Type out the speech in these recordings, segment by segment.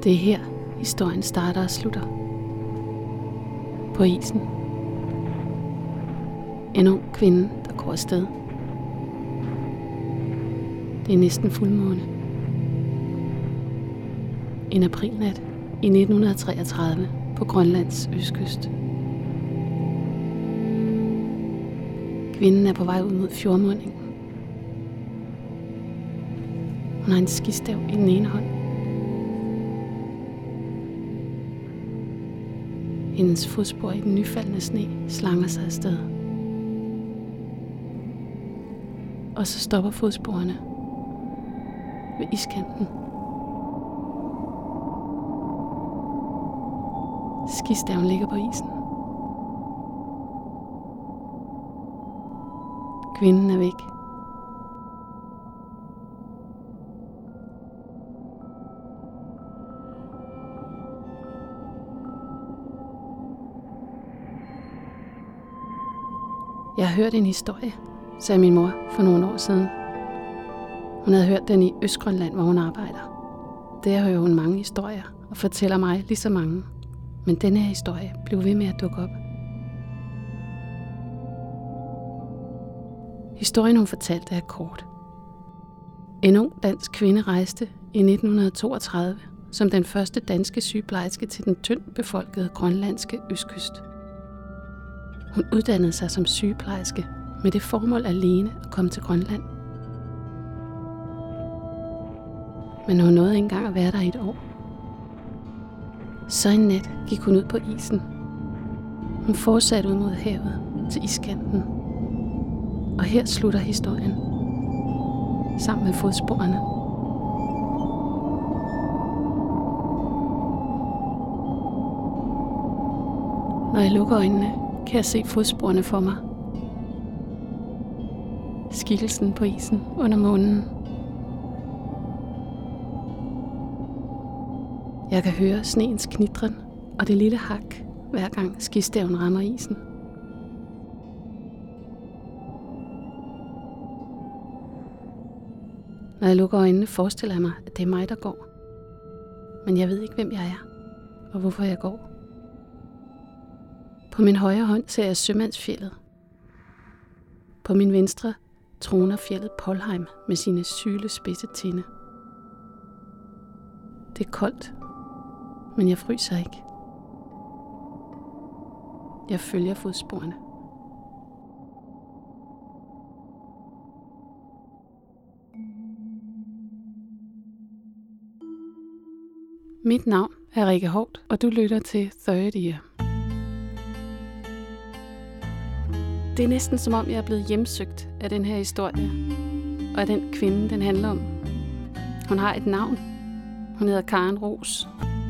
Det er her, historien starter og slutter. På isen. En ung kvinde, der går afsted. Det er næsten fuldmåne. En aprilnat i 1933 på Grønlands østkyst. Kvinden er på vej ud mod fjordmundingen. Hun har en skistav i den ene hånd. Hendes fodspor i den nyfaldne sne slanger sig afsted. Og så stopper fodsporene ved iskanten. Skistaven ligger på isen. Kvinden er væk. Jeg har hørt en historie, sagde min mor for nogle år siden. Hun havde hørt den i Østgrønland, hvor hun arbejder. Der hører hun mange historier og fortæller mig lige så mange. Men denne her historie blev ved med at dukke op. Historien, hun fortalte, er kort. En ung dansk kvinde rejste i 1932 som den første danske sygeplejerske til den tyndt befolkede grønlandske østkyst. Hun uddannede sig som sygeplejerske med det formål alene at komme til Grønland. Men hun nåede ikke engang at være der i et år. Så en nat gik hun ud på isen. Hun fortsatte ud mod havet til iskanten. Og her slutter historien. Sammen med fodsporene. Når jeg lukker øjnene, kan jeg se fodsporene for mig. Skikkelsen på isen under månen. Jeg kan høre sneens knitren og det lille hak, hver gang skistaven rammer isen. Når jeg lukker øjnene, forestiller jeg mig, at det er mig, der går. Men jeg ved ikke, hvem jeg er, og hvorfor jeg går. På min højre hånd ser jeg Sømandsfjeldet. På min venstre troner fjeldet Polheim med sine sylespidse tinde. Det er koldt, men jeg fryser ikke. Jeg følger fodsporene. Mit navn er Rikke Hort, og du lytter til Third Ear. Det er næsten som om, jeg er blevet hjemsøgt af den her historie, og af den kvinde, den handler om. Hun har et navn. Hun hedder Karen Roos.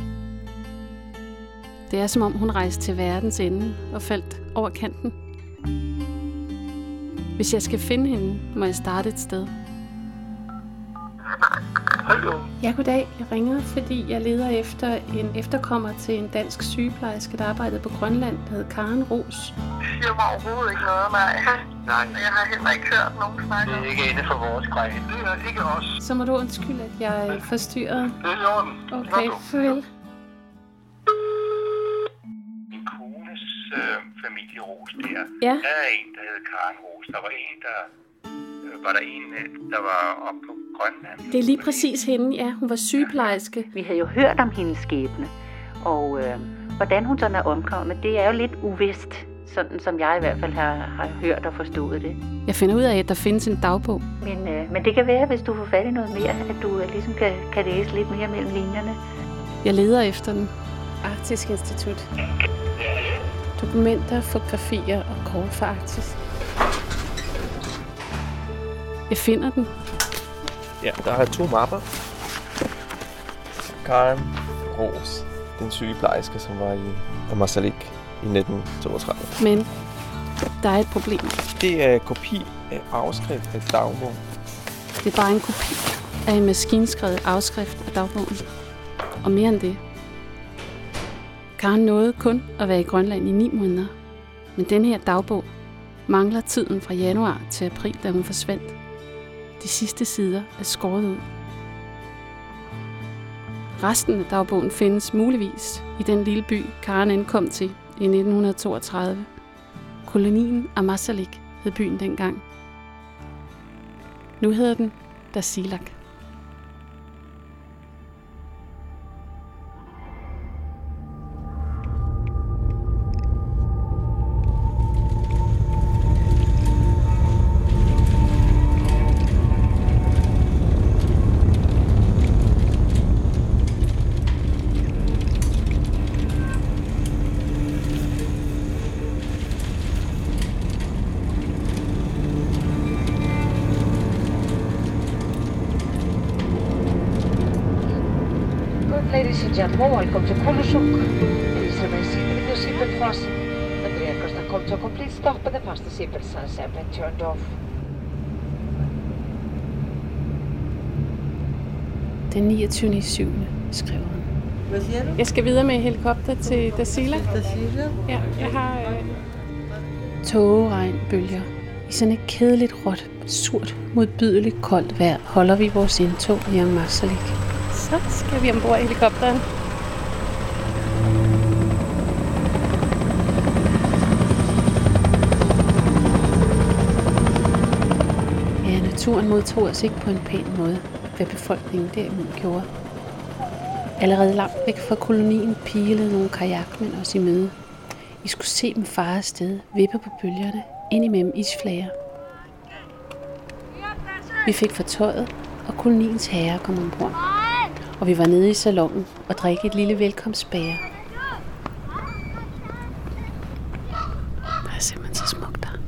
Det er som om, hun rejste til verdens ende og faldt over kanten. Hvis jeg skal finde hende, må jeg starte et sted. Hallo. Ja, goddag. Jeg ringer, fordi jeg leder efter en efterkommer til en dansk sygeplejerske, der arbejdede på Grønland, der hed Karen Roos. Det siger mig overhovedet ikke noget, nej. Nej. Jeg har heller ikke hørt nogen snakke. Det er ikke inde for vores grej. Det er ikke os. Så må du undskylde, at jeg er forstyrret. Det er i orden. Okay, farvel. Min kones familie Roos der. Ja. Der er en, der hedder Karen Roos. Der var en, der var oppe på Grønland. Det er lige præcis hende, ja. Hun var sygeplejerske. Vi havde jo hørt om hendes skæbne, og hvordan hun sådan er omkommet, det er jo lidt uvist, sådan som jeg i hvert fald har hørt og forstået det. Jeg finder ud af, at der findes en dagbog. Men det kan være, hvis du får fat i noget mere, at du ligesom kan læse lidt mere mellem linjerne. Jeg leder efter den. Arktisk Institut. Dokumenter, fotografier og kort for Arktis. Jeg finder den. Ja, der er 2 mapper. Karen Roos, den sygeplejerske, som var i Ammassalik i 1932. Men der er et problem. Det er en kopi af afskrift af dagbogen. Det er bare en kopi af en maskinskrevet afskrift af dagbogen. Og mere end det. Karen nåede kun at være i Grønland i 9 måneder. Men den her dagbog mangler tiden fra januar til april, da hun forsvandt. De sidste sider er skåret ud. Resten af dagbogen findes muligvis i den lille by, Karen ankom til i 1932. Kolonien Ammassalik hed byen dengang. Nu hedder den Tasiilaq. Ladies and gentlemen, welcome to Kulusuk. Please remain seated with your seatbelt fastened. The breakers have come to a complete stop and the fasten seatbelt signs have been turned off. Den 29.7. skriver han. Hvad siger du? Jeg skal videre med helikopter til Tasiilaq. Ja, jeg har tågeregn, bølger. I sådan et kedeligt, råt, surt, modbydeligt koldt vejr holder vi vores indtog i Ammassalik. Så skal vi ombord i helikopteren. Ja, naturen modtog os ikke på en pæn måde, hvad befolkningen derimod gjorde. Allerede langt væk fra kolonien pilede nogle kajakmænd os i møde. I skulle se dem fare afsted, vippe på bølgerne, ind imellem isflager. Vi fik fortøjet, og koloniens herre kom ombord. Og vi var nede i salonen og drikke et lille velkomstbæger. Det er simpelthen så smukt der.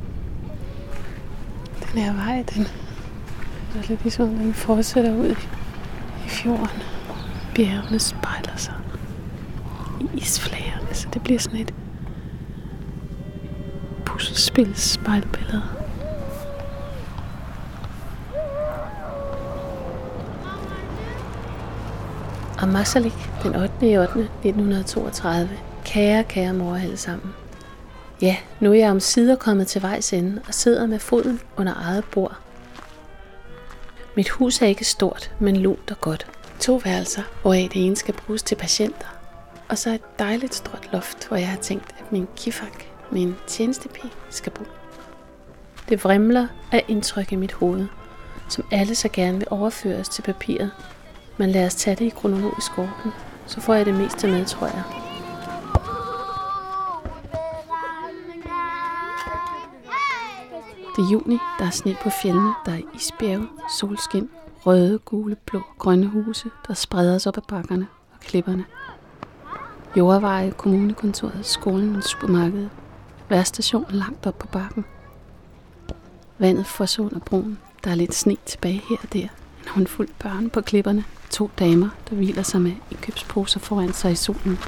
Den her vej, den er lidt ligesom, den fortsætter ud i fjorden. Bjergene spejler sig i isflagerne, så det bliver sådan et puslespilsspejlbillede. Ammassalik, den 8.8.1932. Kære mor alle sammen. Ja, nu er jeg omsider kommet til vejs ende og sidder med foden under eget bord. Mit hus er ikke stort, men lunt og godt. 2 værelser, hvoraf det ene skal bruges til patienter. Og så et dejligt stort loft, hvor jeg har tænkt, at min kifak, min tjenestepige, skal bo. Det vrimler af indtryk i mit hoved, som alle så gerne vil overføres til papiret. Men lad os tage det i kronologisk orden, så får jeg det meste med, tror jeg. Det er juni, der er sne på fjellene, der er isbjerge, solskin, røde, gule, blå, grønne huse, der spreder sig op ad bakkerne og klipperne. Jordveje, kommunekontoret, skolen og supermarkedet. Vejrstationen langt op på bakken. Vandet fosser under broen. Der er lidt sne tilbage her og der. En håndfuld børn på klipperne. 2 damer, der hviler sig med indkøbsposer foran sig i solen.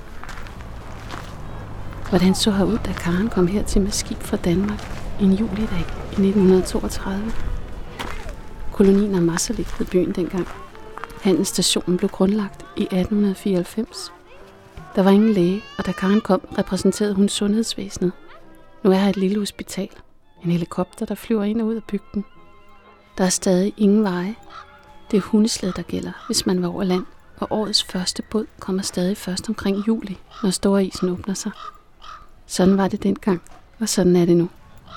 Hvordan så her ud, da Karen kom hertil med skib fra Danmark en julidag i 1932? Kolonien Ammassalik hed byen dengang. Handelsstationen blev grundlagt i 1894. Der var ingen læge, og da Karen kom, repræsenterede hun sundhedsvæsenet. Nu er her et lille hospital. En helikopter, der flyver ind og ud af bygden. Der er stadig ingen veje. Det er hundesled, der gælder, hvis man var over land, og årets første båd kommer stadig først omkring juli, når store isen åbner sig. Sådan var det dengang, og sådan er det nu.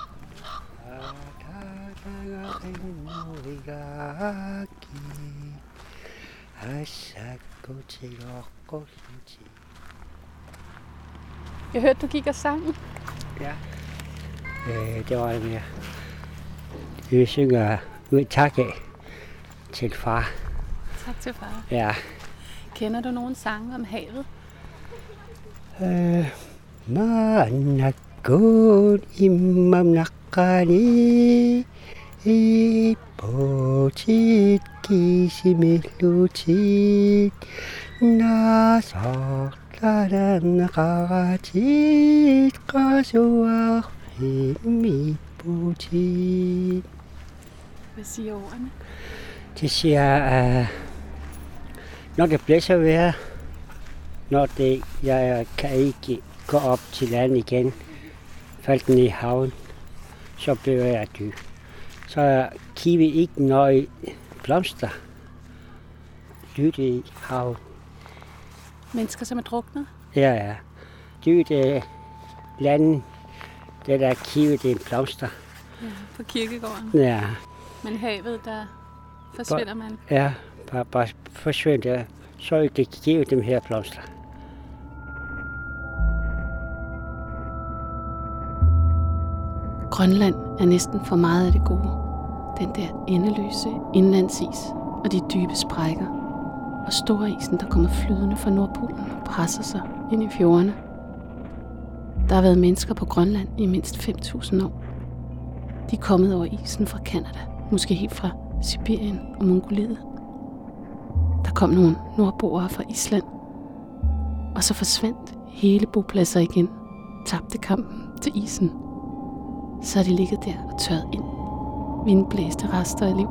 Jeg hørte, du gik og sang. Ja, det var det mere. Vi synger ud tak af til far. Tak til far. Ja. Kender du nogle sange om havet? Manakon imam nakani ipotit kisimelutit nasoktadanakatit kasuahimiputit. Hvad siger ordene? Det siger, når det blæser vejr, når jeg kan ikke gå op til land igen, faldt den i haven, så bliver jeg død. Så kiwi ikke nøje blomster. dybt i havet. Mennesker, som er druknet? Ja. Dybt landet, det der kivet, det er en blomster. Ja, på kirkegården. Ja. Men havet, der forsvinder man? Ja, bare forsvinder. Så er det kivet dem her blomster. Grønland er næsten for meget af det gode. Den der endeløse indlandsis og de dybe sprækker. Og storisen, der kommer flydende fra Nordpolen og presser sig ind i fjordene. Der har været mennesker på Grønland i mindst 5.000 år. De er kommet over isen fra Canada, måske helt fra Sibirien og Mongoliet. Der kom nogle nordboere fra Island. Og så forsvandt hele bopladser igen. Tabte kampen til isen. Så er de ligget der og tørret ind. Vindblæste rester af liv.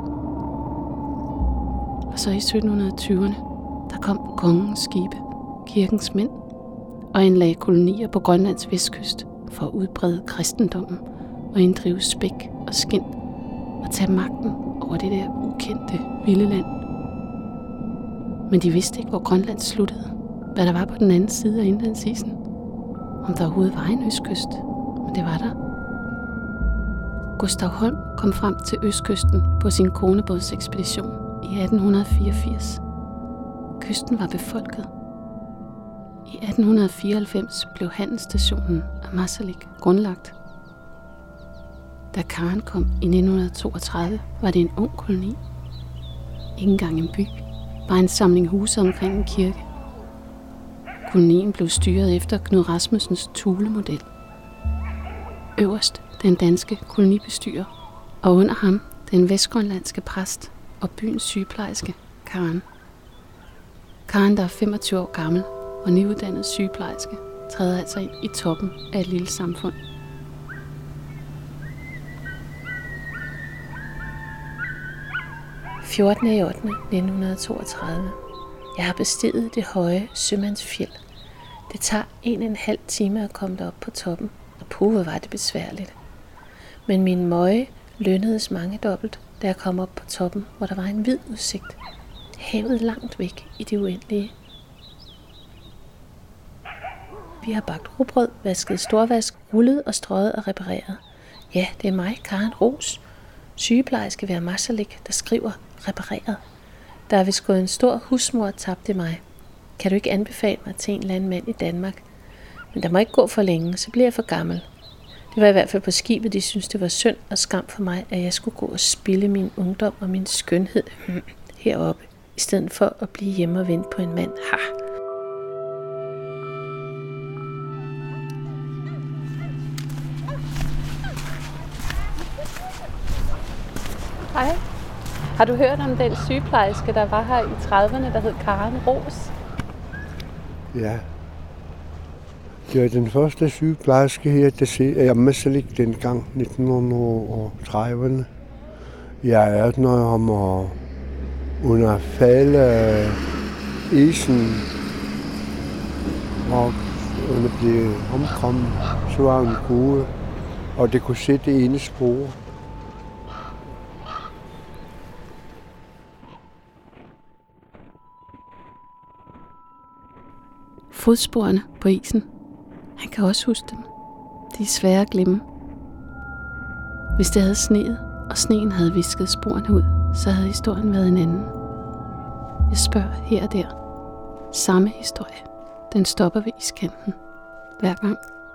Og så i 1720'erne, der kom kongens skibe, kirkens mænd, og anlagde kolonier på Grønlands vestkyst for at udbrede kristendommen og inddrive spæk og skind og tage magten over det der ukendte vilde land. Men de vidste ikke, hvor Grønland sluttede, hvad der var på den anden side af indlandsisen, om der overhovedet var en østkyst, men det var der. Gustav Holm kom frem til østkysten på sin konebådsekspedition i 1884. Kysten var befolket. I 1894 blev handelsstationen Ammassalik grundlagt. Da Karen kom i 1932, var det en ung koloni. Ikke engang en by, bare en samling huse omkring en kirke. Kolonien blev styret efter Knud Rasmussens Thule-model. Øverst den danske kolonibestyrer, og under ham den vestgrønlandske præst og byens sygeplejerske, Karen. Karen, der er 25 år gammel og nyuddannet sygeplejerske, træder altså ind i toppen af et lille samfund. – 14.8.1932. Jeg har bestiget det høje Sømandsfjeld. Det tager 1,5 time at komme derop på toppen, og puha var det besværligt. Men min møje lønnedes mangedobbelt, da jeg kom op på toppen, hvor der var en vid udsigt. Havet langt væk i det uendelige. Vi har bagt rugbrød, vasket storvask, rullet og strøget og repareret. Ja, det er mig, Karen Ros, sygeplejerske ved Ammassalik, der skriver repareret. Der er vist gået en stor husmor tabt i mig. Kan du ikke anbefale mig til en eller anden mand i Danmark? Men der må ikke gå for længe, så bliver jeg for gammel. Det var i hvert fald på skibet, de syntes, det var synd og skam for mig, at jeg skulle gå og spilde min ungdom og min skønhed heroppe, i stedet for at blive hjemme og vente på en mand. Ha! Hej. Har du hørt om den sygeplejerske, der var her i 30'erne, der hed Karen Ros? Ja. Det var den første sygeplejerske her, der ser jeg Ammassalik dengang, 1930'erne. Jeg er 18 år om at under falde isen og under blive omkommet, så var hun gode, og det kunne se det ene spor. Fodsporene på isen. Han kan også huske dem. De er svære at glemme. Hvis det havde sneet, og sneen havde visket sporene ud, så havde historien været en anden. Jeg spørger her og der. Samme historie. Den stopper ved iskanten. Hver gang.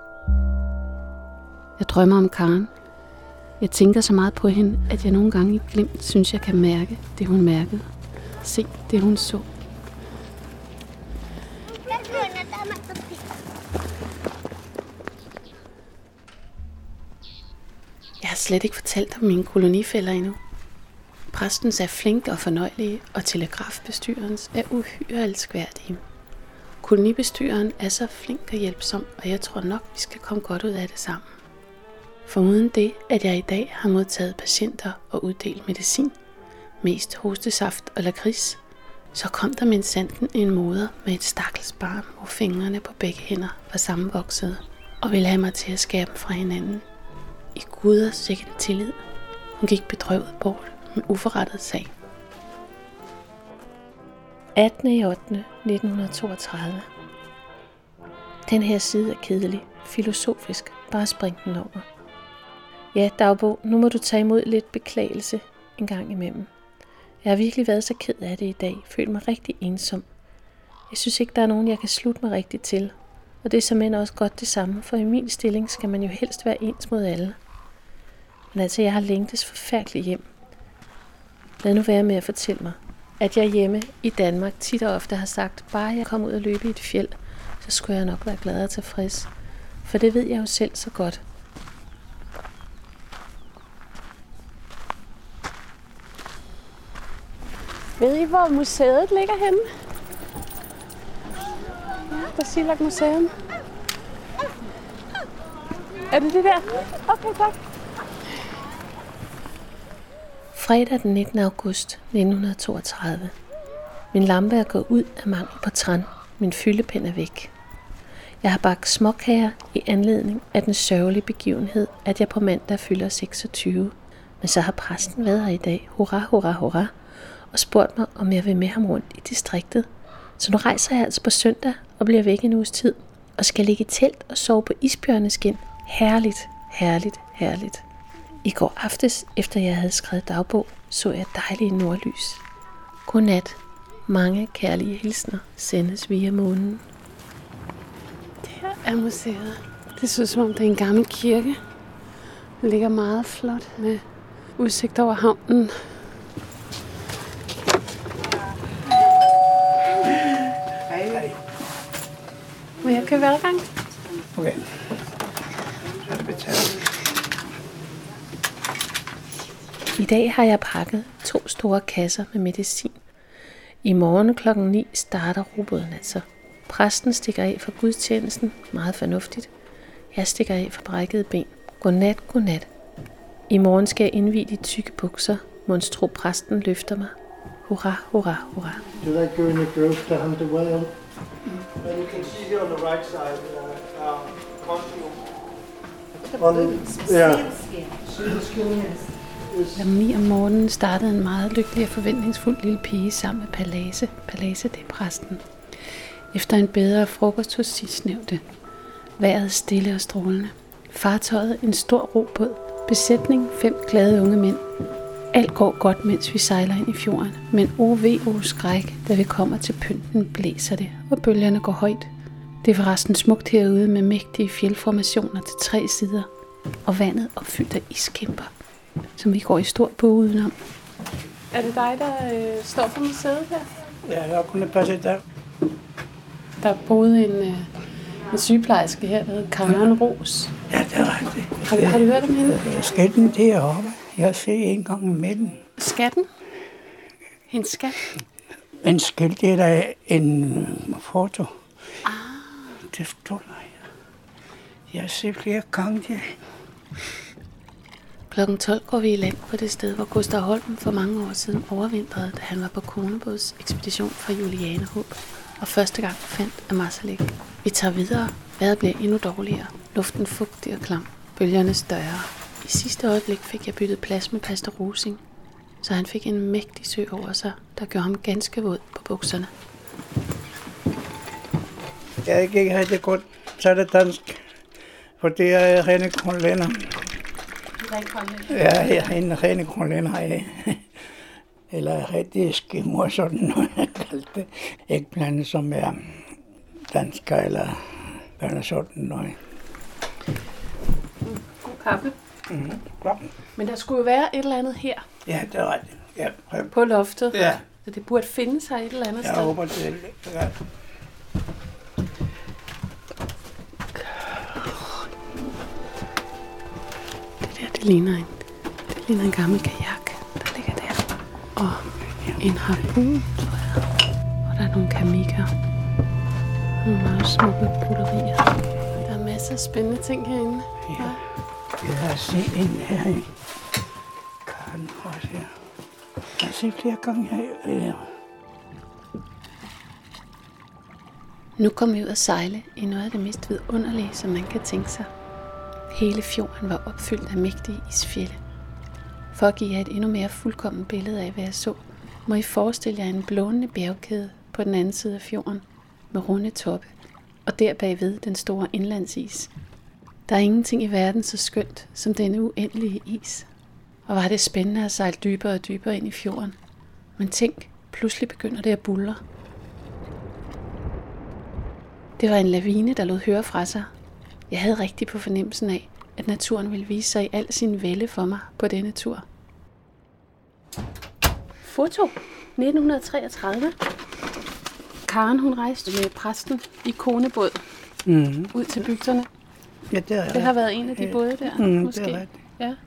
Jeg drømmer om Karen. Jeg tænker så meget på hende, at jeg nogle gange i glimt synes, jeg kan mærke det, hun mærkede. Se det, hun så. Jeg har slet ikke fortalt om mine kolonifæller endnu. Præstens er flinke og fornøjelige, og telegrafbestyrerens er uhyre elskværdige. Kolonibestyreren er så flink og hjælpsom, og jeg tror nok, vi skal komme godt ud af det sammen. For uden det, at jeg i dag har modtaget patienter og uddelt medicin, mest hostesaft og lakrids, så kom der minsandten en moder med et stakkels barn, hvor fingrene på begge hænder var sammenvoksede, og ville have mig til at skære dem fra hinanden. I guders sikkert tillid. Hun gik bedrøvet bort med uforrettet sag. 18.8.1932. Den her side er kedelig, filosofisk, bare spring den over. Ja, dagbog, nu må du tage imod lidt beklagelse en gang imellem. Jeg har virkelig været så ked af det i dag, følt mig rigtig ensom. Jeg synes ikke, der er nogen, jeg kan slutte mig rigtigt til. Og det er såmænd også godt det samme, for i min stilling skal man jo helst være ens mod alle. Men altså, jeg har længtes forfærdeligt hjem. Lad nu være med at fortælle mig, at jeg hjemme i Danmark tit og ofte har sagt, bare jeg kom ud og løbe i et fjeld, så skulle jeg nok være glad og tilfreds. For det ved jeg jo selv så godt. Ved I, hvor museet ligger henne? Ja, Basilak Museum. Er det det der? Okay, tak. Fredag den 19. august 1932. Min lampe er gået ud af mangel på tran. Min fyldepind er væk. Jeg har bagt småkager i anledning af den sørgelige begivenhed, at jeg på mandag fylder 26. Men så har præsten været her i dag. Hurra, hurra, hurra. Og spurgt mig, om jeg vil med ham rundt i distriktet. Så nu rejser jeg altså på søndag og bliver væk en uges tid. Og skal ligge i telt og sove på isbjørneskin. Herligt, herligt, herligt. I går aftes, efter jeg havde skrevet dagbog, så jeg dejlige nordlys. Godnat. Mange kærlige hilsner sendes via månen. Det her er museet. Det ser ud som om det er en gammel kirke. Den ligger meget flot med udsigt over havnen. Hej. Må jeg købe adgang? Okay. Så er det betalt. I dag har jeg pakket 2 store kasser med medicin. I morgen kl. 9 starter robåden altså. Præsten stikker af fra gudstjenesten, meget fornuftigt. Jeg stikker af fra brækkede ben. Godnat, godnat. I morgen skal jeg indvie de tykke bukser. Monstro præsten løfter mig. Hurra, hurra, hurra. Do they go in the grove to hunt the whale? And you can see here on the right side, Om 9 om morgenen startede en meget lykkelig og forventningsfuld lille pige sammen med Palase. Palase, det er præsten. Efter en bedre frokost hos sidstnævnte. Vejret stille og strålende. Fartøjet en stor robåd. Besætning 5 glade unge mænd. Alt går godt, mens vi sejler ind i fjorden. Men skræk, da vi kommer til pynten, blæser det, og bølgerne går højt. Det er forresten smukt herude med mægtige fjeldformationer til 3 sider. Og vandet opfyldt af iskæmper, som vi går i stor bog udenom. Er det dig, der står på museet her? Ja, jeg kunne passe der. Der boede en sygeplejerske her, der hed Karen Ros. Ja, det er rigtigt. Har du hørt om hende? Skatten deroppe. Jeg ser en gang imellem. Skatten? Hendes skat? En skilt, det er der en foto. Det står der. Jeg ser flere gange det. Klokken 12 går vi i land på det sted, hvor Gustav Holm for mange år siden overvintrede, da han var på konebåds ekspedition fra Julianehåb og første gang fandt Ammassalik. Vi tager videre. Vejret bliver endnu dårligere. Luften fugtig og klam. Bølgerne større. I sidste øjeblik fik jeg byttet plads med pastor Rosing, så han fik en mægtig sø over sig, der gjorde ham ganske våd på bukserne. Jeg kan ikke have det godt, så er det dansk, for det er rene grønlænder. Ja, jeg er en rene grønlænder, eller rigtig skimmer, sådan noget, jeg kalder det. Ikke blandet som er dansker, eller sådan noget. God kaffe. Klart. Men der skulle jo være et eller andet her. Ja, det er rigtigt. Ja, på loftet. Ja. Så det burde finde sig et eller andet sted. Jeg håber, det er Det ligner en gammel kajak, der ligger der. Og en harpun, tror jeg. Og der er nogle kamikker. Nogle meget smukke broderier. Der er masser af spændende ting herinde. Ja. Jeg har set en her i Karen også her. Jeg har set flere gange her. Nu kom vi ud at sejle i noget af det mest vidunderlige, som man kan tænke sig. Hele fjorden var opfyldt af mægtige isfjelde. For at give jer et endnu mere fuldkommen billede af, hvad jeg så, må I forestille jer en blånende bjergkæde på den anden side af fjorden med runde toppe, og der bagved den store indlandsis. Der er ingenting i verden så skønt som denne uendelige is. Og var det spændende at sejle dybere og dybere ind i fjorden. Men tænk, pludselig begynder det at buldre. Det var en lavine, der lod høre fra sig. Jeg havde rigtig på fornemmelsen af, at naturen ville vise sig i al sin vælde for mig på denne tur. Foto 1933. Karen, hun rejste med præsten i konebåd ud til bygderne. Ja, det har været en af de både der, måske. Det er rigtigt. Ja.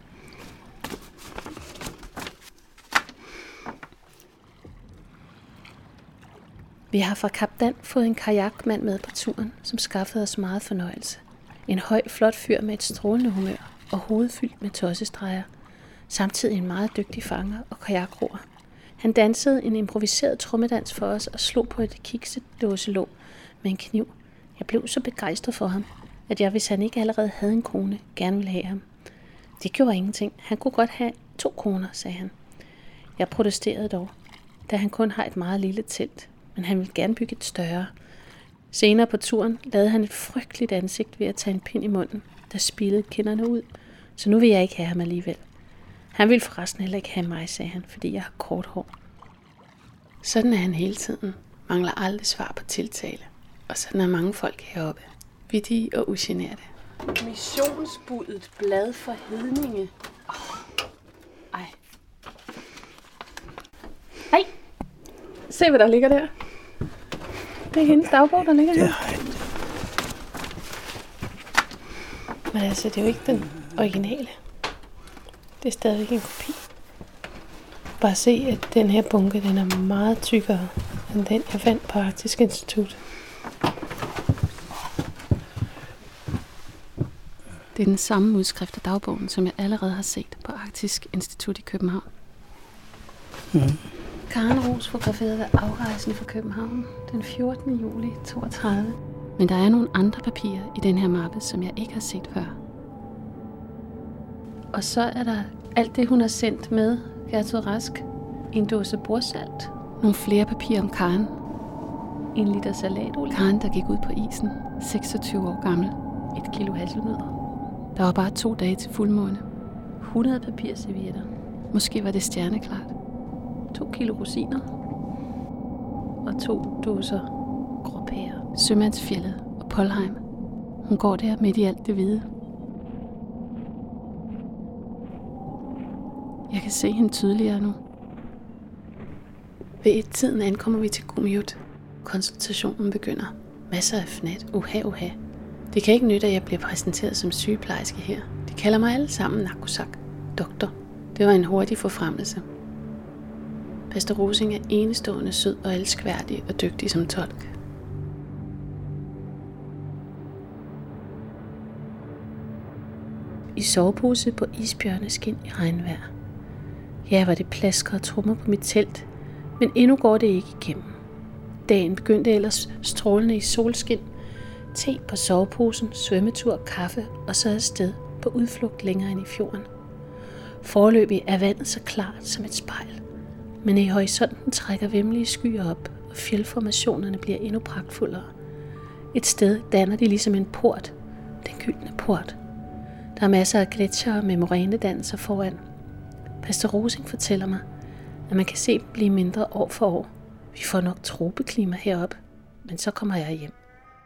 Vi har fra Kap Dan fået en kajakmand med på turen, som skaffede os meget fornøjelse. En høj, flot fyr med et strålende humør og hovedet fyldt med tossestreger. Samtidig en meget dygtig fanger og kajakroer. Han dansede en improviseret trommedans for os og slog på et kikset dåselåg med en kniv. Jeg blev så begejstret for ham, at jeg, hvis han ikke allerede havde en kone, gerne ville have ham. Det gjorde ingenting. Han kunne godt have 2 koner, sagde han. Jeg protesterede dog, da han kun har et meget lille telt, men han ville gerne bygge et større. Senere på turen lavede han et frygteligt ansigt ved at tage en pind i munden, der spilede kinderne ud, så nu vil jeg ikke have ham alligevel. Han ville forresten heller ikke have mig, sagde han, fordi jeg har kort hår. Sådan er han hele tiden. Mangler aldrig svar på tiltale. Og sådan er mange folk heroppe. Vittige og ugenerede. Missionsbuddet blad for hedninge. Ej. Ej. Se, hvad der ligger der. Det er hendes dagbog, der ligger her. Men altså, det er jo ikke den originale. Det er stadigvæk en kopi. Bare se, at den her bunke, den er meget tykkere end den, jeg fandt på Arktisk Institut. Det er den samme udskrift af dagbogen, som jeg allerede har set på Arktisk Institut i København. Karen Roos fotograferede ved afrejsen fra København den 14. juli 32. Men der er nogle andre papirer i den her mappe, som jeg ikke har set før. Og så er der alt det, hun har sendt med Gertrud Rask. En dåse bordsalt. Nogle flere papirer om Karen. 1 liter salatolie. Karen, der gik ud på isen. 26 år gammel. 1 kilo hasselnødder. Der var bare 2 dage til fuldmåne. 100 papirservietter. Måske var det stjerneklart. 2 kilo rosiner. Og 2 dåser gråpærer. Sømandsfjellet og Polheim. Hun går der midt i alt det hvide. Jeg kan se hende tydeligere nu. Ved 1-tiden ankommer vi til Kumiut. Konsultationen begynder. Masser af fnat. Uha. Det kan ikke nytte, at jeg bliver præsenteret som sygeplejerske her. De kalder mig alle sammen narkosak. Doktor. Det var en hurtig forfremmelse. Pastor Rosing er enestående sød og elskværdig og dygtig som tolk. I sovepose på isbjørneskin i regnvejr. Ja, var det plasker og trommer på mit telt, men endnu går det ikke igennem. Dagen begyndte ellers strålende i solskin, te på soveposen, svømmetur, kaffe og så afsted på udflugt længere ind i fjorden. Foreløbig er vandet så klart som et spejl, men i horisonten trækker vemmelige skyer op, og fjeldformationerne bliver endnu pragtfuldere. Et sted danner de ligesom en port, den gyldne port. Der er masser af gletsjere med morænedanser foran. Pastor Rosing fortæller mig, at man kan se dem blive mindre år for år. Vi får nok tropeklima heroppe, men så kommer jeg hjem.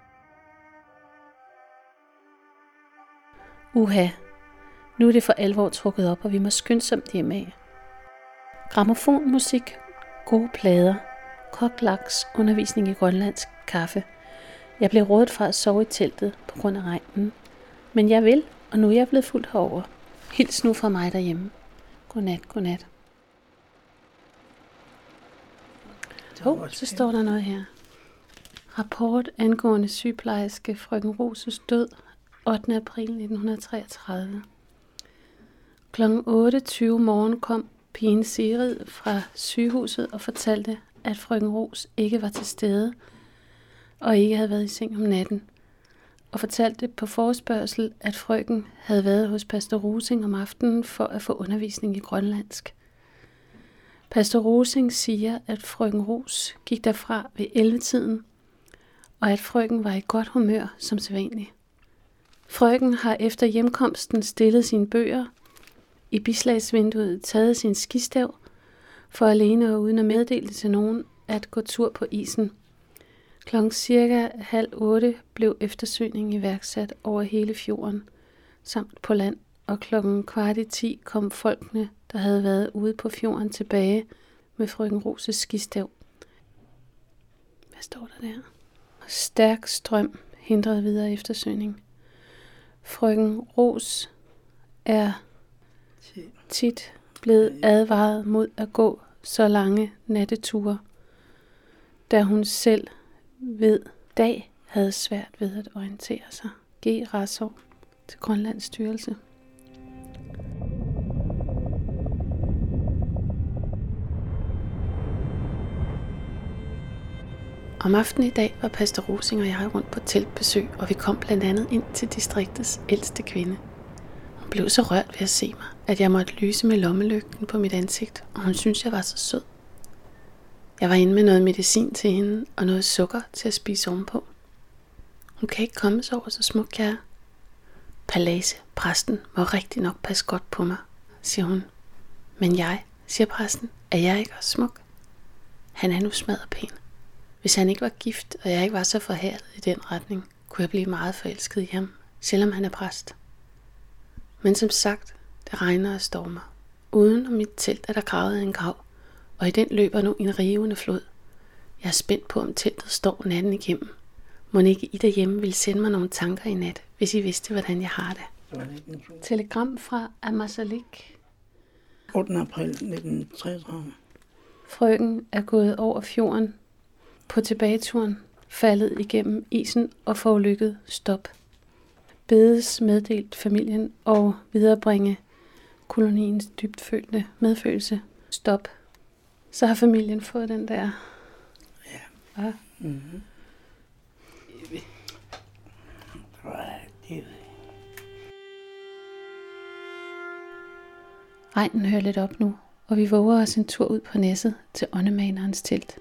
Uha, nu er det for alvor trukket op, og vi må skyndsomt hjem af. Grammofonmusik, gode plader, kogt laks, undervisning i grønlandsk, kaffe. Jeg blev rådet fra at sove i teltet på grund af regnen. Men jeg vil, og nu er jeg blevet fuldt herover. Hils nu fra mig derhjemme. Godnat. Så står der noget her. Rapport angående sygeplejerske frøken Roses død 8. april 1933. Kl. 8.20 morgen kom pigen Sigrid fra sygehuset og fortalte, at frøken Ros ikke var til stede og ikke havde været i seng om natten. Og fortalte på forespørgsel, at frøken havde været hos pastor Rosing om aftenen for at få undervisning i grønlandsk. Pastor Rosing siger, at frøken Ros gik derfra ved 11-tiden, og at frøken var i godt humør som sædvanligt. Frøken har efter hjemkomsten stillet sine bøger i bislagsvinduet, taget sin skistav for alene og uden at meddele til nogen at gå tur på isen. Klokken cirka 7:30 blev eftersøgningen iværksat over hele fjorden, samt på land, og klokken 9:15 kom folkene, der havde været ude på fjorden, tilbage med frøken Roses skistav. Hvad står der der? Stærk strøm hindrede videre eftersøgning. Frøken Ros er tit blevet advaret mod at gå så lange natteture, da hun selv ved dag havde svært ved at orientere sig. G. Rasov til Grønlands Styrelse. Om aftenen i dag var pastor Rosing og jeg rundt på teltbesøg, og vi kom blandt andet ind til distriktets ældste kvinde. Hun blev så rørt ved at se mig, at jeg måtte lyse med lommelygten på mit ansigt, og hun syntes, jeg var så sød. Jeg var inde med noget medicin til hende og noget sukker til at spise ovenpå. Hun kan ikke komme så over så smuk, jeg er. Palase, præsten, må rigtig nok passe godt på mig, siger hun. Men jeg, siger præsten, er jeg ikke også smuk? Han er nu smadret pæn. Hvis han ikke var gift, og jeg ikke var så forhærdet i den retning, kunne jeg blive meget forelsket i ham, selvom han er præst. Men som sagt, det regner og stormer. Uden om mit telt er der gravet en grav, og i den løber nu en rivende flod. Jeg er spændt på, om teltet står natten igennem. Må ikke I derhjemme ville sende mig nogle tanker i nat, hvis I vidste, hvordan jeg har det. Telegram fra Ammassalik. 8. april 1933. Frøken er gået over fjorden på tilbageturen, faldet igennem isen og forulykket stop. Bedes meddelt familien og viderebringe koloniens dybtfølte medfølelse. Stop. Så har familien fået den der. Ja. Mm-hmm. Regnen hører lidt op nu, og vi våger os en tur ud på næsset til åndemanerens telt.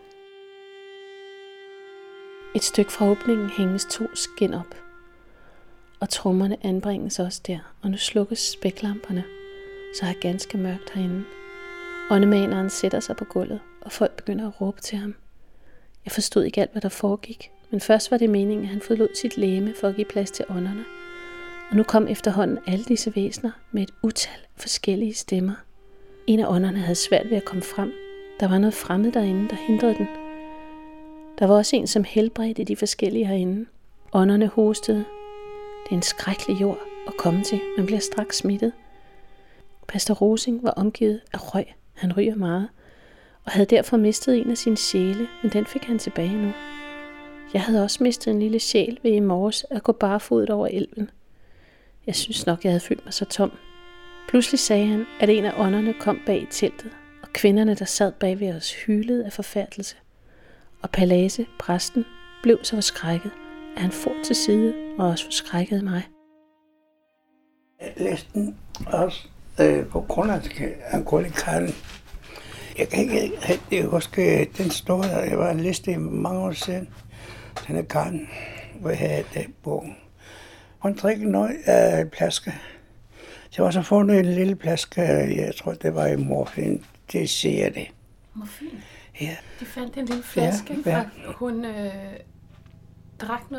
Et stykke fra åbningen hænges 2 skind op, og trommerne anbringes også der, og nu slukkes spæklamperne, så er ganske mørkt herinde. Åndemaneren sætter sig på gulvet, og folk begynder at råbe til ham. Jeg forstod ikke alt, hvad der foregik, men først var det meningen, at han forlod sit legeme for at give plads til ånderne. Og nu kom efterhånden alle disse væsener med et utal af forskellige stemmer. En af ånderne havde svært ved at komme frem. Der var noget fremmed derinde, der hindrede den. Der var også en, som helbredte de forskellige herinde. Ånderne hostede. Det er en skrækkelig jord at komme til. Man bliver straks smittet. Pastor Rosing var omgivet af røg. Han ryger meget. Og havde derfor mistet en af sine sjæle, men den fik han tilbage nu. Jeg havde også mistet en lille sjæl ved i morges at gå barefodet over elven. Jeg synes nok, jeg havde følt mig så tom. Pludselig sagde han, at en af ånderne kom bag i teltet, og kvinderne, der sad bag ved os, hylede af forfærdelse. Og Palase, præsten, blev så forskrækket, at han for til side og også forskrækkede mig. Jeg læste den også på grønlandsk angående Karlen. Jeg kan ikke rigtig huske den store, jeg var læst det mange år siden. Den er Karlen, hvor jeg havde den bog. Hun drikker noget af plaske. Jeg var så fundet en lille plaske, jeg tror det var i morfin. Det siger det. Morfin? Ja. De fandt en lille flaske, ja. Hun drak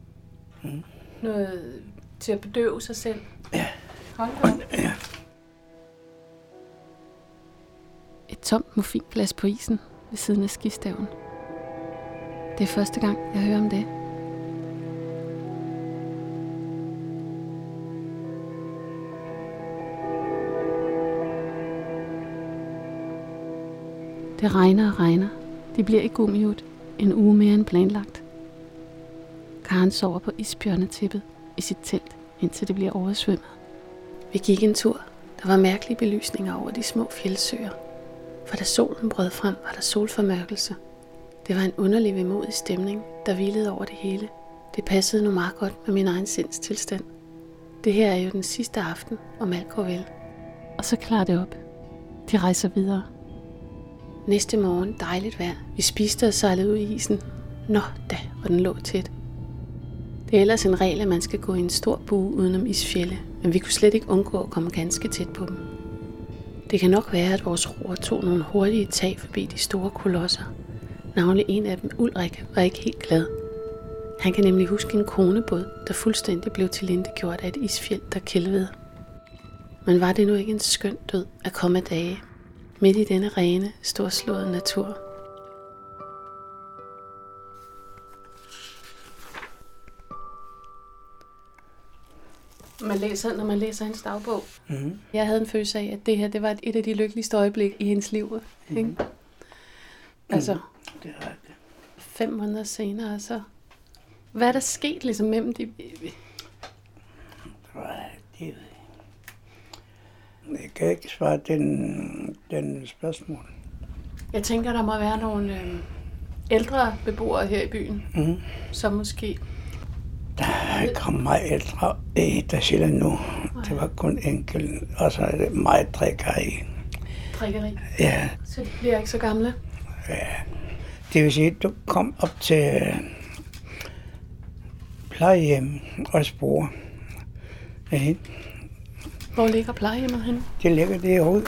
noget til at bedøve sig selv. Ja. Hold da. Ja. Et tomt morfinglas på isen ved siden af skistaven. Det er første gang, jeg hører om det. Det regner og regner. De bliver i Gumiut en uge mere end planlagt. Karen sover på isbjørnetæppet i sit telt, indtil det bliver oversvømmet. Vi gik en tur. Der var mærkelige belysninger over de små fjeldsøer. For da solen brød frem, var der solformørkelse. Det var en underlig vemodig stemning, der hvilede over det hele. Det passede nu meget godt med min egen sindstilstand. Det her er jo den sidste aften, om alt går vel. Og så klarer det op. De rejser videre. Næste morgen dejligt vejr. Vi spiste og sejlede ud i isen. Nå da, hvor den lå tæt. Det er ellers en regel, at man skal gå i en stor bue udenom isfjelde, men vi kunne slet ikke undgå at komme ganske tæt på dem. Det kan nok være, at vores roer tog nogle hurtige tag forbi de store kolosser. Navnlig en af dem, Ulrik, var ikke helt glad. Han kan nemlig huske en konebåd, der fuldstændig blev tilintetgjort af et isfjeld, der kælvede. Men var det nu ikke en skøn død at komme af dage, midt i denne rene, storslåede natur? Når man læser hendes dagbog. Mm-hmm. Jeg havde en følelse af, at det her det var et af de lykkeligste øjeblikke i hendes liv. Mm-hmm. Altså, det er det. 5 måneder senere, så... Hvad er der sket ligesom mellem de... Jeg kan ikke svare den spørgsmål. Jeg tænker, der må være nogle ældre beboere her i byen, som måske... Der er ikke meget ældre i Sjælland nu. Nej. Det var kun enkelt, og så er det meget drikkeri. Drikkeri? Ja. Så de bliver ikke så gamle? Ja. Det vil sige, at du kom op til plejehjem og spore. Ja. Hvor ligger plejehjemmet henne? Det ligger derude.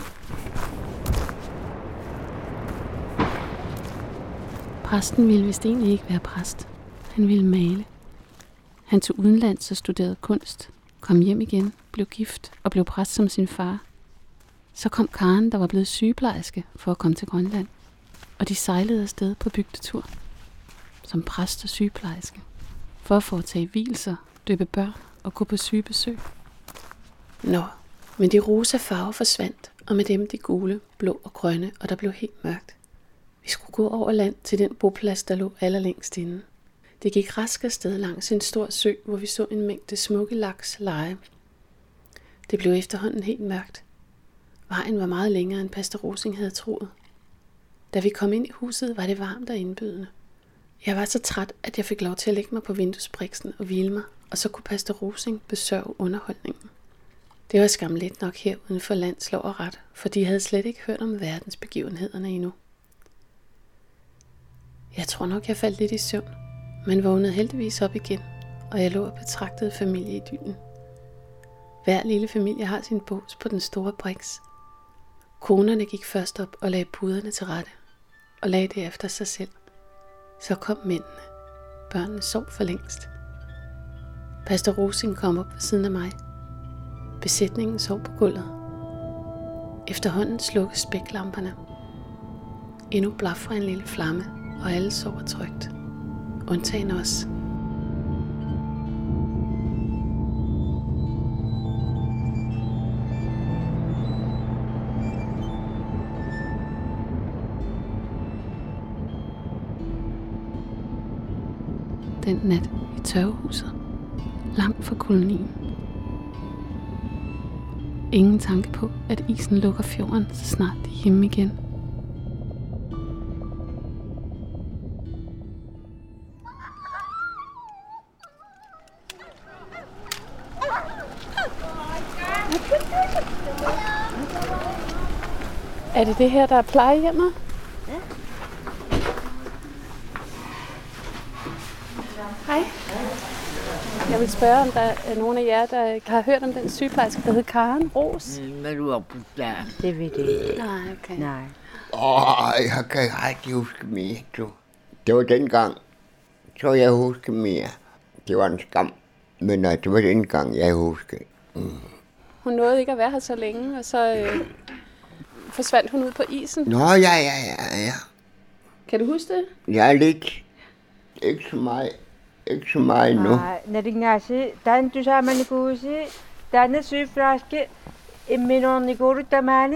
Præsten ville vist egentlig ikke være præst. Han ville male. Han tog udenlands og studerede kunst, kom hjem igen, blev gift og blev præst som sin far. Så kom Karen, der var blevet sygeplejerske for at komme til Grønland, og de sejlede afsted på bygdetur som præst og sygeplejerske for at foretage vielser, døbe børn og gå på sygebesøg. Nå, men de rosa farver forsvandt, og med dem de gule, blå og grønne, og der blev helt mørkt. Vi skulle gå over land til den boplads, der lå allerlængst inde. Det gik rask afsted langs en stor sø, hvor vi så en mængde smukke laks lege. Det blev efterhånden helt mørkt. Vejen var meget længere, end pastor Rosing havde troet. Da vi kom ind i huset, var det varmt og indbydende. Jeg var så træt, at jeg fik lov til at lægge mig på vinduesbriksen og hvile mig, og så kunne pastor Rosing besørge underholdningen. Det var skam lidt nok her uden for landslov og ret, for de havde slet ikke hørt om verdensbegivenhederne endnu. Jeg tror nok, jeg faldt lidt i søvn, men vågnede heldigvis op igen, og jeg lå og betragtede familieidyllen. Hver lille familie har sin bås på den store briks. Konerne gik først op og lagde puderne til rette, og lagde det efter sig selv. Så kom mændene. Børnene sov for længst. Pastor Rosing kom op ved siden af mig. Besætningen sov på gulvet. Efterhånden slukkes spæklamperne. Endnu blafrer en lille flamme, og alle sover trygt. Undtagen os. Den nat i tørvehuset, langt fra kolonien. Ingen tanke på, at isen lukker fjorden, så snart de er hjemme igen. Er det her, der er plejehjemmet? Ja. Hej. Jeg vil spørge, om der er nogen af jer, der har hørt om den sygeplejerske, der hed Karen Ros? Men du var på der. Det ved det ikke. Nej, okay. Nej. Jeg kan ikke huske mere, du. Det var dengang, så jeg husker mere. Det var en skam, men det var dengang, jeg husker. Hun nåede ikke at være her så længe, og så forsvandt hun ud på isen. Nå, ja. Kan du huske det? Ja, lidt. Ikke så meget nu. Nadignashi, tantu samani kuusi, tanne sygeplejerske, minoni guru tamani.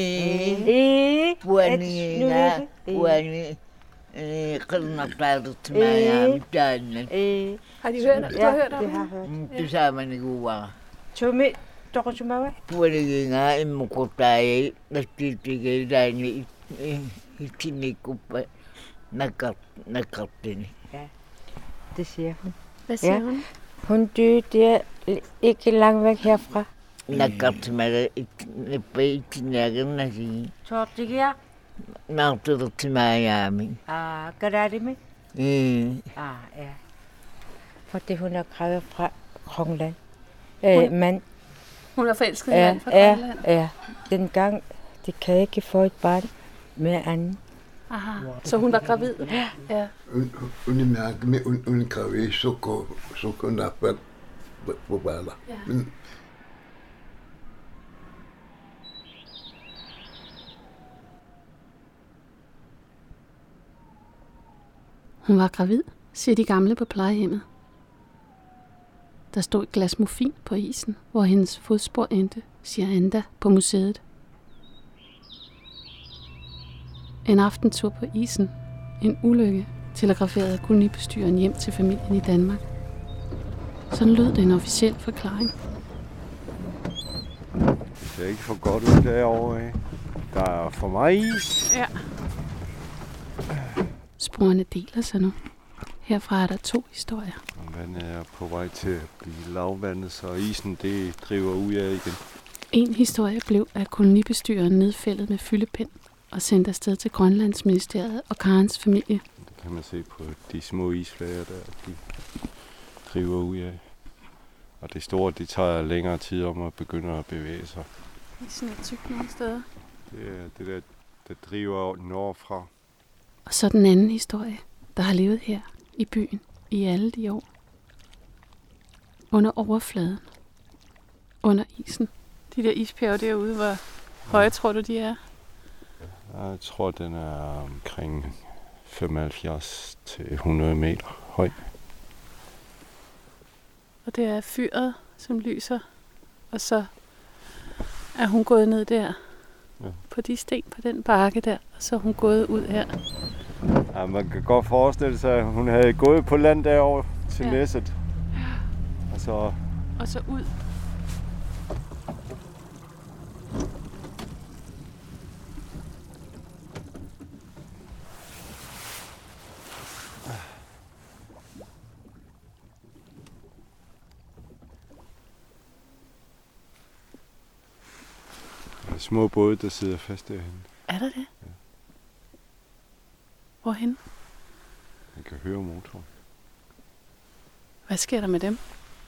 Buani, qirnaqtaadu tamaya tanne. Har de hørt? Du har hørt om det? Du samani kuwa. Tumi toqsumawa. Buaniga immuqutaai nastitige daani itinikupa nakartini. Det siger hun. Hvad siger hun? Hun døde der ikke langt væk herfra. Nakartimara itinyagan nasi. Tortigia. Magter til mig, Armin. Gør det med? Ja. Fordi hun er gravid fra Grønland. Men hun er forelsket i en mand fra Grønland? Ja. Dengang, det kan ikke få et barn med anden. Aha, så hun var gravid? Ja. Hun er gravid, så kunne hun have været på baller. Hun var gravid, siger de gamle på plejehjemmet. Der stod et glas muffin på isen, hvor hendes fodspor endte, siger Anda på museet. En aftentur på isen. En ulykke, telegraferede kolonibestyreren hjem til familien i Danmark. Sådan lød det en officiel forklaring. Det ser ikke for godt ud derovre, ikke? Der er for meget is. Ja. Sporene deler sig nu. Herfra er der 2 historier. Vandet er på vej til at blive lavvandet, så isen det driver ud af igen. En historie blev, at kolonibestyreren nedfældet med fyldepind og sendt afsted til Grønlandsministeriet og Karens familie. Det kan man se på de små isflager der, de driver ud af. Og det store, det tager længere tid om at begynde at bevæge sig. Isen er tyk nogle steder. Det er det der driver nordfra. Og så den anden historie, der har levet her i byen i alle de år. Under overfladen. Under isen. De der isbjerge derude, hvor høje tror du, de er? Jeg tror, den er omkring 75 til 100 meter høj. Og det er fyret, som lyser. Og så er hun gået ned der på de sten på den bakke der. Og så er hun gået ud her. Ja, man kan godt forestille sig, at hun havde gået på land derovre til Næsset. Og så ud. Der er små både, der sidder fast derhen. Er der det? Ja. Hvorhen? Man kan høre motoren. Hvad sker der med dem?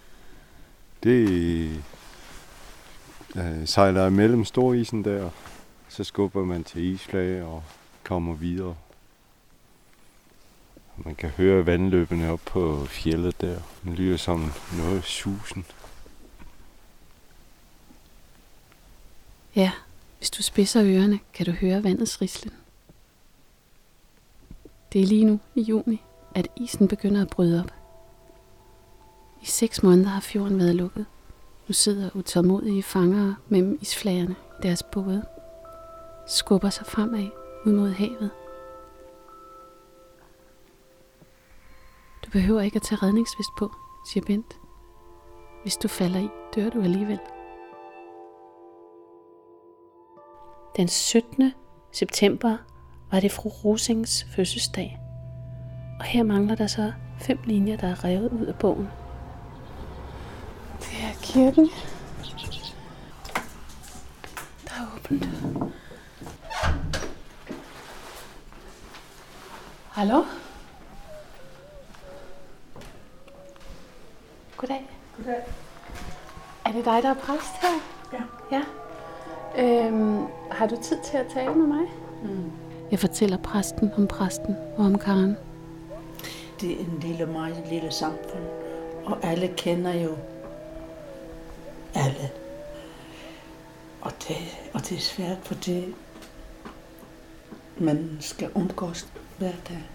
Det sejler imellem storisen der, så skubber man til isflage og kommer videre. Man kan høre vandløbene op på fjeldet der. Det lyder som noget susen. Ja, hvis du spidser ørerne, kan du høre vandets rislen. Det er lige nu i juni, at isen begynder at bryde op. I 6 måneder har fjorden været lukket. Nu sidder utålmodige fangere mellem isflagerne i deres både. Skubber sig fremad ud mod havet. Du behøver ikke at tage redningsvest på, siger Bent. Hvis du falder i, dør du alligevel. Den 17. september var det fru Rosings fødselsdag. Og her mangler der så 5 linjer, der er revet ud af bogen. Det er kirken. Der er åbent. Hallo? Goddag. Goddag. Er det dig, der er præst her? Ja. Har du tid til at tale med mig? Jeg fortæller præsten og om Karen. Det er en meget lille samfund, og alle kender jo alle. Og det er svært, fordi man skal omgås hver dag.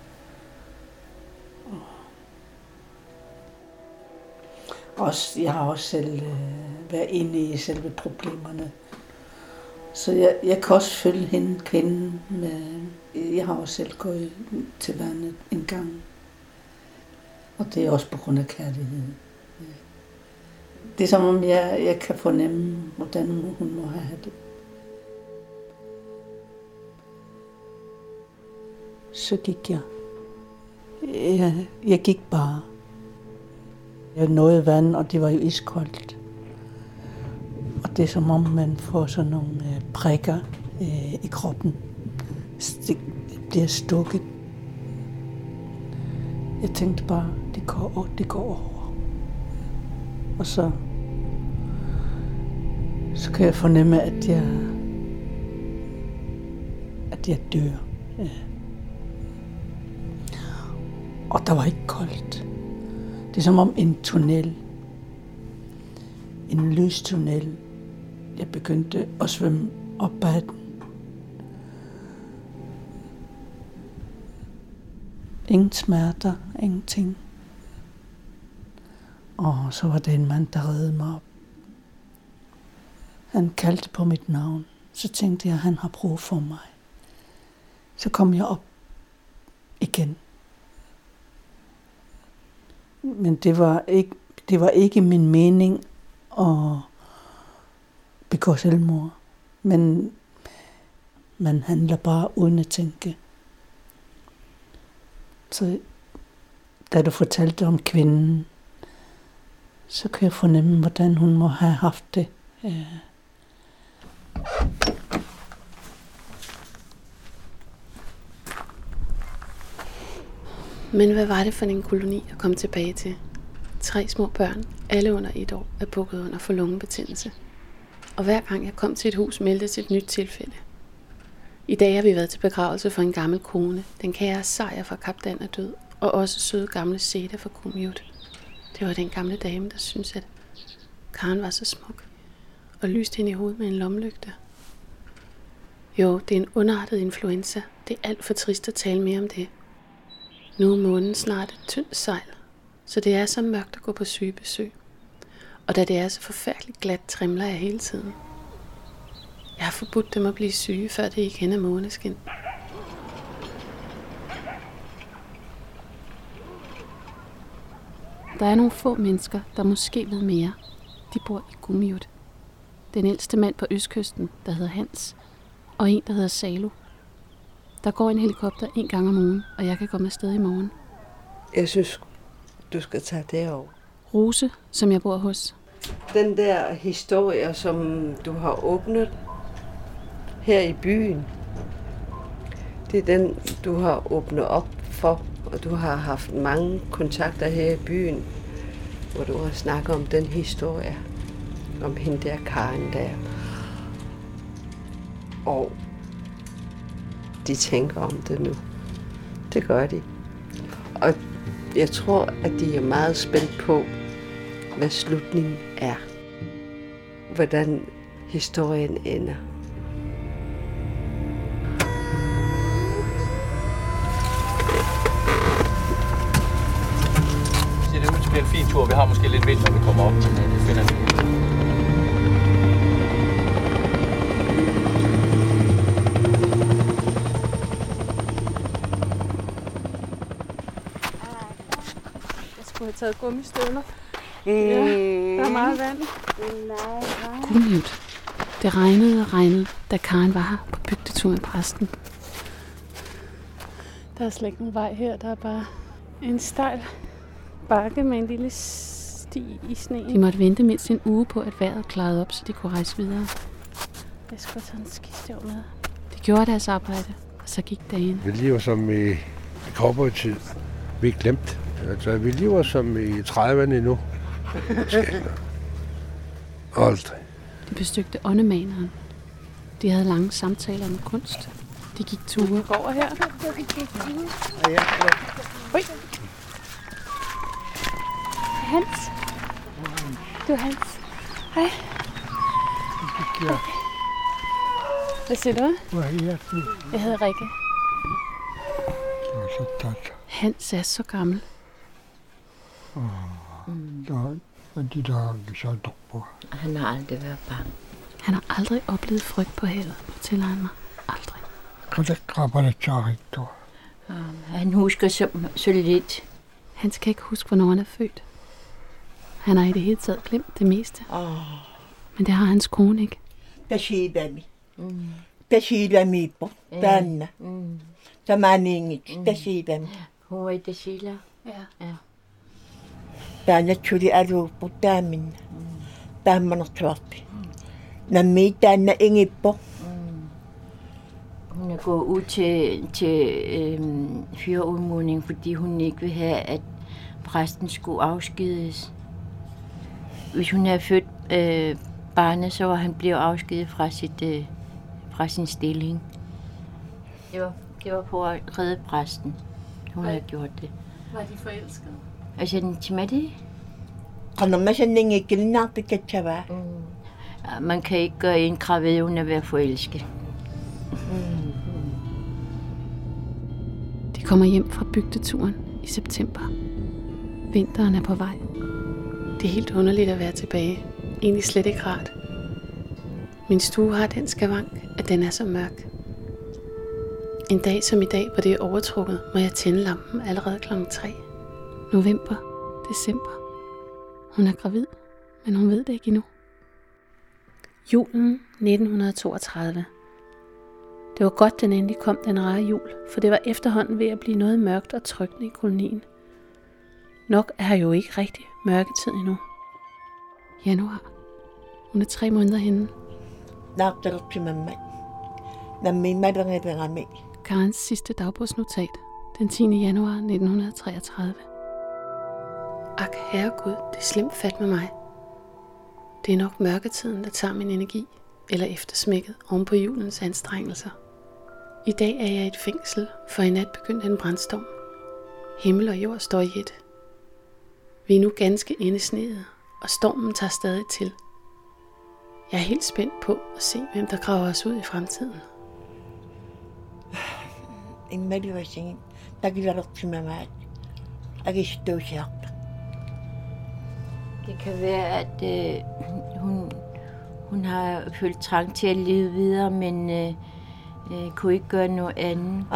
Jeg har også selv været inde i selve problemerne. Så jeg kan også følge hende kvinden med. Jeg har også selv gået til vandet en gang. Og det er også på grund af kærligheden. Det er som om jeg kan fornemme, hvordan hun må have det. Så gik jeg. Jeg gik bare. Jeg nåede vand, og det var jo iskoldt. Og det er som om, man får sådan nogle prikker i kroppen. bliver stukket. Jeg tænkte bare, det går over. Og så kan jeg fornemme, at jeg dør. Ja. Og der var ikke koldt. Det er som om en tunnel. En lys tunnel. Jeg begyndte at svømme op ad den. Ingen smerter, ingenting. Og så var det en mand, der reddede mig op. Han kaldte på mit navn. Så tænkte jeg, at han har brug for mig. Så kom jeg op igen. Men det var ikke min mening at begå selvmord. Men man handler bare uden at tænke. Så da du fortalte om kvinden, så kan jeg fornemme, hvordan hun må have haft det. Men hvad var det for en koloni at komme tilbage til? 3 små børn, alle under 1 år, er bukket under for lungebetændelse. Og hver gang jeg kom til et hus, meldtes et nyt tilfælde. I dag har vi været til begravelse for en gammel kone. Den kære Sejer fra Kap Dan er død, og også søde gamle Seda fra Kumiut. Det var den gamle dame, der syntes, at Karen var så smuk, og lyste hende i hovedet med en lommelygte. Jo, det er en underartet influenza. Det er alt for trist at tale mere om det. Nu er månen snart et tyndt sejl, så det er så mørkt at gå på sygebesøg. Og da det er så forfærdeligt glat, trimler jeg hele tiden. Jeg har forbudt dem at blive syge, før det igen er måneskin. Der er nogle få mennesker, der måske ved mere. De bor i Kumiut. Den ældste mand på østkysten, der hedder Hans, og en, der hedder Salo. Der går en helikopter 1 gang om ugen, og jeg kan komme afsted i morgen. Jeg synes, du skal tage derover. Rose, som jeg bor hos. Den der historie, som du har åbnet her i byen, det er den, du har åbnet op for, og du har haft mange kontakter her i byen, hvor du har snakket om den historie, om hende der Karen der. Og de tænker om det nu. Det gør de. Og jeg tror, at de er meget spændt på, hvad slutningen er. Hvordan historien ender. Det er ud til en fin tur. Vi har måske lidt vind, når vi kommer op, men det finder vi. Jeg har taget gummistøvler. Ja, der er meget vand. Kumiut. Det regnede og regnede, da Karen var her på bygdetur med præsten. Der er slet ikke nogen vej her. Der er bare en stejl bakke med en lille sti i sneen. De måtte vente mindst en uge på, at vejret klarede op, så de kunne rejse videre. Jeg skulle tage en skistav med. De gjorde deres arbejde, og så gik dagen. Vi lever som i cowboytid. Vi er glemt. Altså, vi lever som i 30'erne nu. Aldrig. De besøgte åndemaneren. De havde lange samtaler om kunst. De gik ture. Vi går over her. Ui. Hans. Du er Hans. Hej. Hvad siger du? Jeg hedder Rikke. Hans er så gammel. Han har aldrig været bange. Han har aldrig oplevet frygt på havet, fortæller han mig. Aldrig. Han husker så lidt. Han skal ikke huske, hvornår han er født. Han har i det hele taget glemt det meste. Men det har hans kone ikke. Tashilami po. Tanna. Tamaningit. Tashilami. Hun var i Tashila? Ja. Tanna chuli aru po tamin. Taman trapi. Nami tanna ingi po. Hun er gået ud til fyreudmodning, fordi hun ikke vil have, at præsten skulle afskedes. Hvis hun havde født barnet, så var han blevet afskedet fra sin stilling. Det var på at redde præsten, hun havde gjort det. Var de forelskede? Altså, den timade? Man kan ikke gøre en gravid uden at være forelsket. De kommer hjem fra bygdeturen i september. Vinteren er på vej. Det er helt underligt at være tilbage. Egentlig slet ikke rart. Min stue har den skavank, at den er så mørk. En dag som i dag, hvor det er overtrukket, må jeg tænde lampen allerede kl. 3. November, december. Hun er gravid, men hun ved det ikke endnu. Julen 1932. Det var godt, den endelig kom, den rare jul, for det var efterhånden ved at blive noget mørkt og trykkende i kolonien. Nok er her jo ikke rigtig mørketid endnu. Januar. Hun er 3 måneder henne. Karens sidste dagbogsnotat, den 10. januar 1933. Ak, herregud, det er slemt fat med mig. Det er nok mørketiden, der tager min energi, eller eftersmækket oven på julens anstrengelser. I dag er jeg i et fængsel, for i nat begyndte en brandstorm. Himmel og jord står i et. Vi er nu ganske indesnede, og stormen tager stadig til. Jeg er helt spændt på at se, hvem der graver os ud i fremtiden. Det kan være, at hun har følt trang til at leve videre, men kunne ikke gøre noget andet.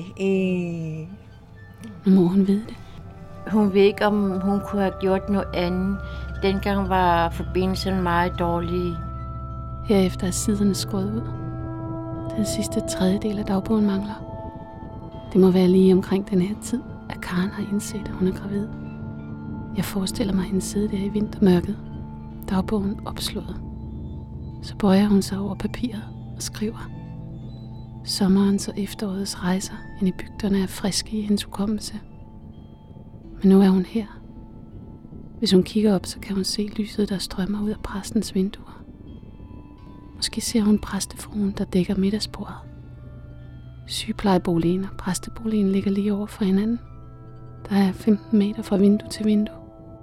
Nu må hun vide det. Hun ved ikke, om hun kunne have gjort noget andet. Dengang var forbindelsen meget dårlige. Herefter er siderne skåret ud. Den sidste tredjedel af dagbogen mangler. Det må være lige omkring den her tid, at Karen har indset, at hun er gravid. Jeg forestiller mig hende sidde der i vintermørket, dagbogen opslået. Så bøjer hun sig over papiret og skriver. Sommerens og efterårets rejser ind i bygderne er friske i hendes hukommelse. Men nu er hun her. Hvis hun kigger op, så kan hun se lyset, der strømmer ud af præstens vinduer. Måske ser hun præstefruen, der dækker middagsbordet. Sygeplejeboligen og præsteboligen ligger lige over for hinanden. Der er 15 meter fra vindue til vindue.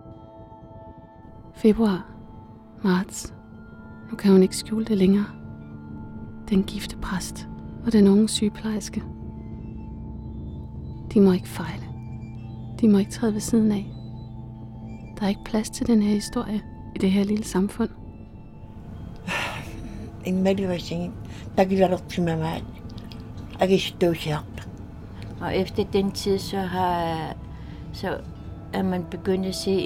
Februar, marts. Nu kan hun ikke skjule det længere. Den gifte præst og den unge sygeplejerske. De må ikke fejle. De må ikke træde ved siden af. Der er ikke plads til den her historie i det her lille samfund. Og efter den tid, så er man begyndt at se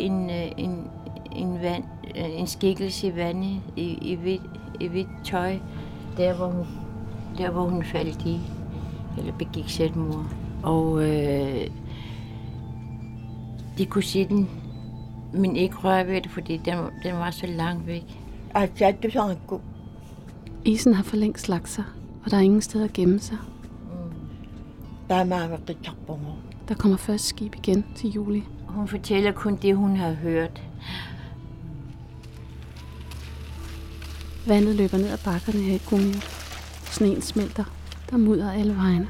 en skikkelse i vandet i hvidt tøj, der hvor hun faldt i, eller begik selvmord. Og de kunne se den, men ikke røre ved det, fordi den var så langt væk. Isen har for længst lagt sig, og der er ingen sted at gemme sig. Der kommer først skib igen til juli. Hun fortæller kun det, hun har hørt. Vandet løber ned ad bakkerne her i Gummi. Sneen smelter. Der mudder alle vejene.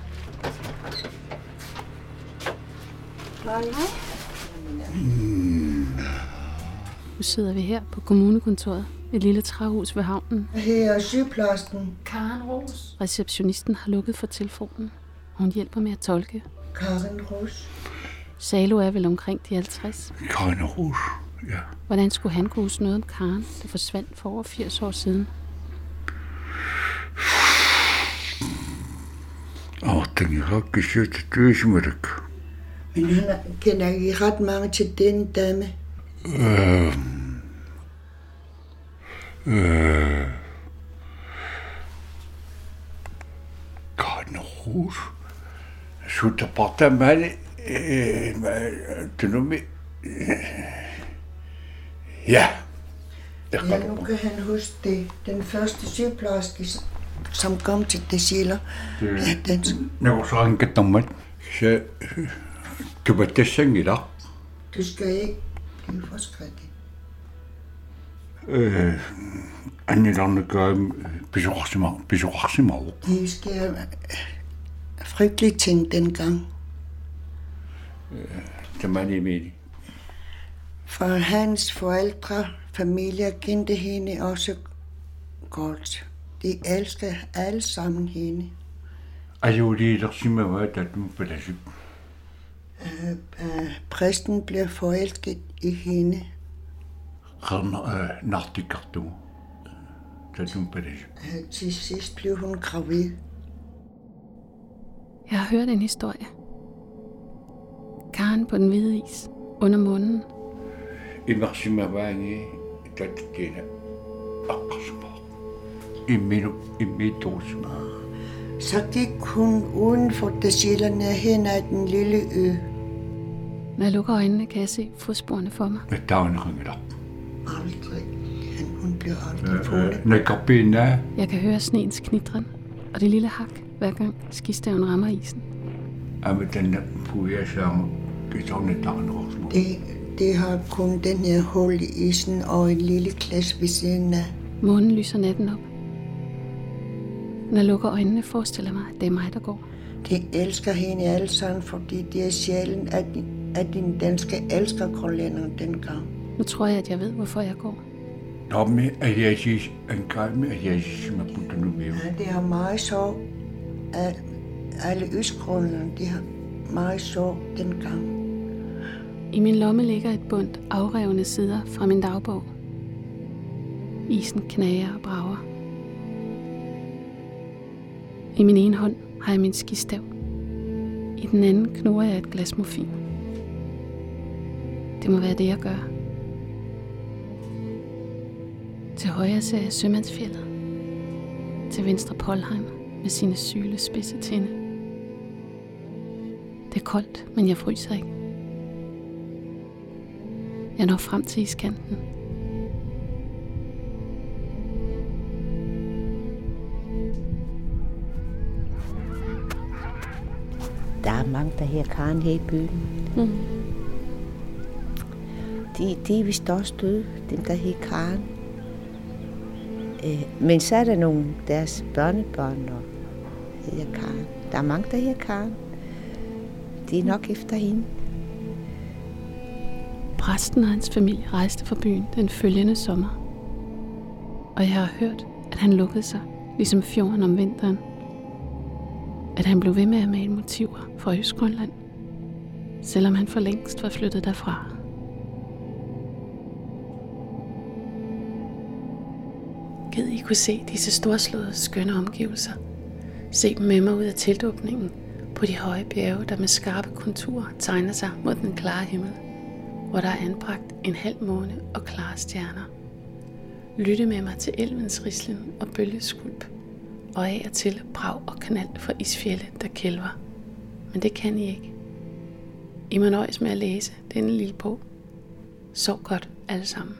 Nu sidder vi her på kommunekontoret. Et lille træhus ved havnen. Her er sygeplejersken. Karen Ros. Receptionisten har lukket for telefonen. Hun hjælper med at tolke. Karen Ros. Salo er vel omkring de 50. Karen Ros, ja. Hvordan skulle han kunne huske noget om Karen, der forsvandt for over 80 år siden? Den har ikke set dødsmærk. Men han kender ikke ret mange til den dame. Karen Ros. Så der bare mal det med. Ja. Ja, nu kan han huske det. Den første sygeplejerske, som kom til Tasiilaq. Nagusarang katammat. Så du var det sengida. Du skal ikke blive forskrækket. Annelerne gør besorgsimag. Det sker frygtelige ting dengang. Det man i med. For hans forældre, familie kendte hende også godt. De elsker alle sammen hende. Altså, det er der simpelthen været, at du på det syg. Præsten blev forelsket i hende. Nartikartu. Til sidst blev hun gravid. Jeg har hørt en historie. Karen på den hvide is under munden. I Marsimavange, der det er akkurat. I midtårsmål. Så gik hun uden for Tasiilaq hen ad den lille ø. Når jeg lukker øjnene, kan jeg se fodsporene for mig. Dagen ringer der. Aldrig. Hun blev aldrig fundet. Jeg kan høre sneens knitren og det lille hak, hver gang skistaven rammer isen. Det har kun den her hul i isen og en lille klasse ved siden af. Månen lyser natten op. Når jeg lukker øjnene, forestiller jeg mig, at det er mig, der går. De elsker hende alle sammen, fordi det er sjældent, at de danske elsker grønlændere dengang. Nu tror jeg, at jeg ved, hvorfor jeg går. Nå, men at jeg siger en gang med, at jeg siger, at jeg nu med. Ja, det har meget så. Alle østgrønlændere, de har meget så dengang. I min lomme ligger et bundt afrevne sider fra min dagbog. Isen knager og brager. I min ene hånd har jeg min skistav. I den anden knurrer jeg et glas morfin. Det må være det, jeg gør. Til højre ser jeg Sømandsfjeldet. Til venstre Polheim med sine syle spidse tinde. Det er koldt, men jeg fryser ikke. Jeg når frem til iskanten. Der er mange, der her Karen her i byen. Mm. De er vist også døde, dem der her Karen. Men så er der nogle deres børnebørn, og hedder Karen. Der er mange, der her Karen. De er nok efter hende. Præsten og hans familie rejste fra byen den følgende sommer. Og jeg har hørt, at han lukkede sig, ligesom fjorden om vinteren. At han blev ved med at male motiver fra Østgrønland, selvom han for længst var flyttet derfra. Gid I kunne se disse storslåede, skønne omgivelser. Se dem med mig ud af teltåbningen på de høje bjerge, der med skarpe konturer tegner sig mod den klare himmel, hvor der er anbragt en halv måne og klare stjerner. Lytte med mig til elvens rislen og bølgeskulp, og af og til brag og knald fra isfjelde, der kælver. Men det kan I ikke. I må nøjes med at læse denne lille bog. Sov godt alle sammen.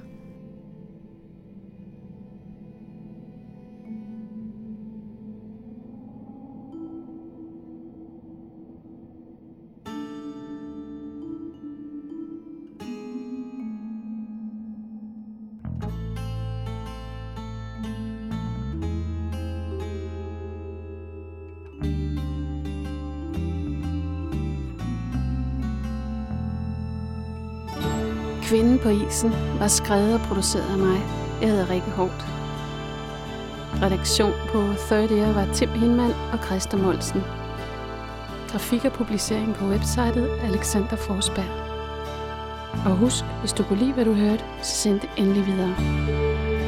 Kvinden på isen var skrevet og produceret af mig. Jeg hedder Rikke Hort. Redaktion på Third Ear var Tim Hinman og Christa Molsen. Grafik og publicering på websitet Alexander Forsberg. Og husk, hvis du kunne lide, hvad du hørte, så send det endelig videre.